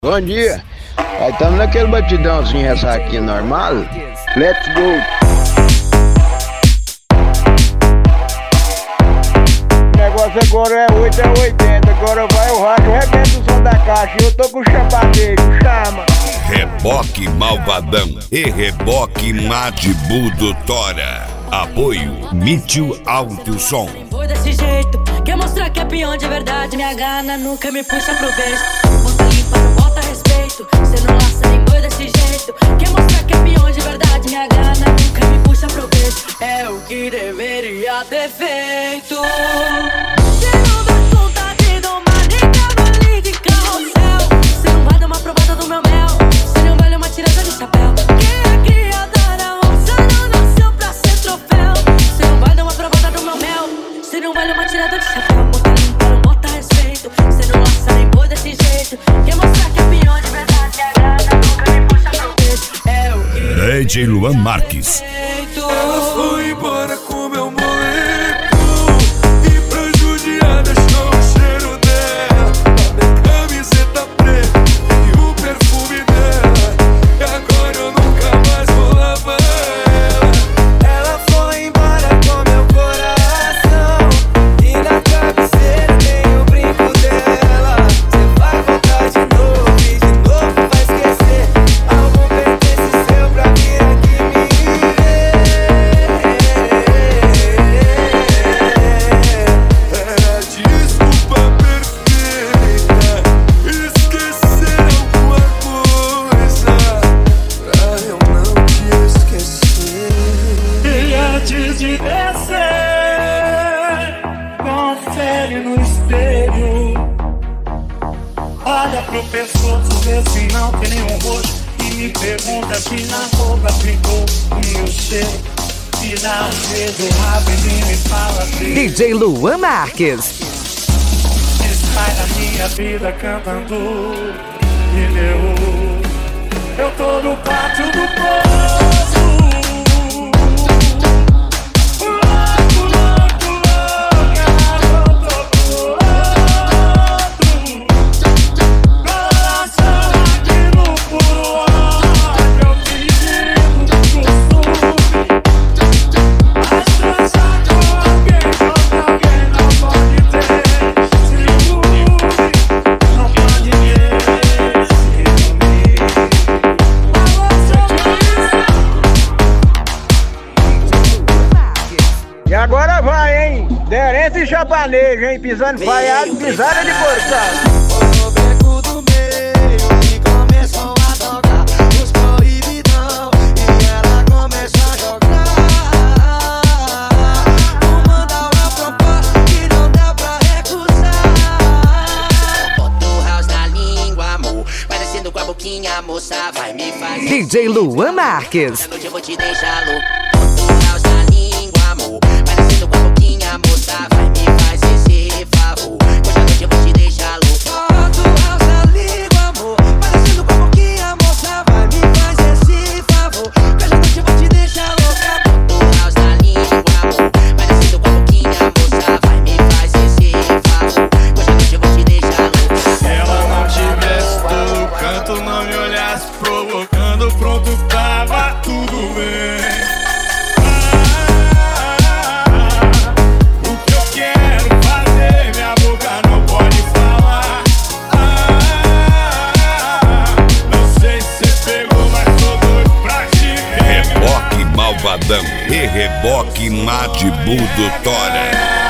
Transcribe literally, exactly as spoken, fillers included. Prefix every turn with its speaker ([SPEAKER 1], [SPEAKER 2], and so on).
[SPEAKER 1] Bom dia, aí estamos naquele batidãozinho essa aqui normal. Let's go! O negócio agora é oito a oitenta, agora vai o rádio, arrebenta o som da caixa e eu tô com o chapadeiro, chama!
[SPEAKER 2] Reboque Malvadão e Reboque Madibu do Tora. Apoio Mitchell Alto Som.
[SPEAKER 3] Foi desse jeito, quer mostrar que é peão de verdade. Minha gana nunca me puxa pro beijo. Bota limpa, não bota respeito. Cê não laça nem boi desse jeito. Quer mostrar que é peão de verdade. Minha gana nunca me puxa pro beijo. É o que deveria ter feito. Cê não dá conta de domar nem cavalo de carrossel. Cê não vai dar uma provada do meu mel. Cê não vale uma tirada de chapéu. Quem é criada na onça não nasceu pra ser troféu. Cê não vai dar uma provada do meu mel. Cê não vale uma tirada de chapéu. Bota limpa, não bota respeito. Cê não laça nem boi desse jeito. Quer mostrar que é peão de verdade. A gana nunca me puxa pro beijo. É o que
[SPEAKER 2] D J Luan Marques.
[SPEAKER 4] Ela foi embora com meu moleque e pra judiar deixou o cheiro dela. A minha camiseta preta e o perfume dela. E agora eu nunca mais vou lavar ela. Ela foi embora com meu coração e na cabeceira tem o brinco dela. Cê vai voltar de novo e de novo vai esquecer. Algum pertence seu pra vir aqui me ver. Era desculpa perfeita, esquecer alguma coisa pra eu não te esquecer. E antes de descer, confere no espelho. Olha pro pescoço, vê se não tem nenhum roxo. E me pergunta se na roupa ficou o meu cheiro. E dá um beijo rápido e me fala assim.
[SPEAKER 5] D J Luan Marques.
[SPEAKER 4] Sai da minha vida cantando pneu. Eu tô no pátio do poço. Louco, louco, louca, eu tô pronto. Coração aqui no puro ódio, eu pedindo costume. Mas transar com alguém, com alguém não pode ter. Não pode ter
[SPEAKER 1] E agora vai, hein? Derente e chapanejo, hein? Pisando falhado, pisada de porção.
[SPEAKER 4] no beco do meio e começou a tocar os proibidão. E ela começou a jogar. Vou mandar uma proposta que não dá pra recusar.
[SPEAKER 6] Bota o house na língua, amor. Parecendo com a boquinha, moça, vai me fazer.
[SPEAKER 5] D J Luan Marques.
[SPEAKER 6] Essa noite eu vou te deixar louco. Bota o house na língua, amor. Parecendo com a boquinha, moça, vai me fazer esse favor. Hoje à noite eu vou te deixar louco.
[SPEAKER 4] Bota o house na língua, amor. Parecendo com a boquinha, moça, vai me fazer esse favor. Que hoje à noite eu vou te deixar louca.
[SPEAKER 6] Bota o house na língua, amor. Parecendo com a boquinha, moça, vai me fazer esse favor. Hoje à noite eu vou te deixar louco.
[SPEAKER 4] Se ela não tivesse todo canto, não me olhasse provocando, pronto, tava tudo bem. Ah, o que eu quero fazer, minha boca não pode falar. Ah, não sei se cê pegou, mas tô doido pra te ver.
[SPEAKER 2] Reboque Malvadão e Reboque Madibu do Tora.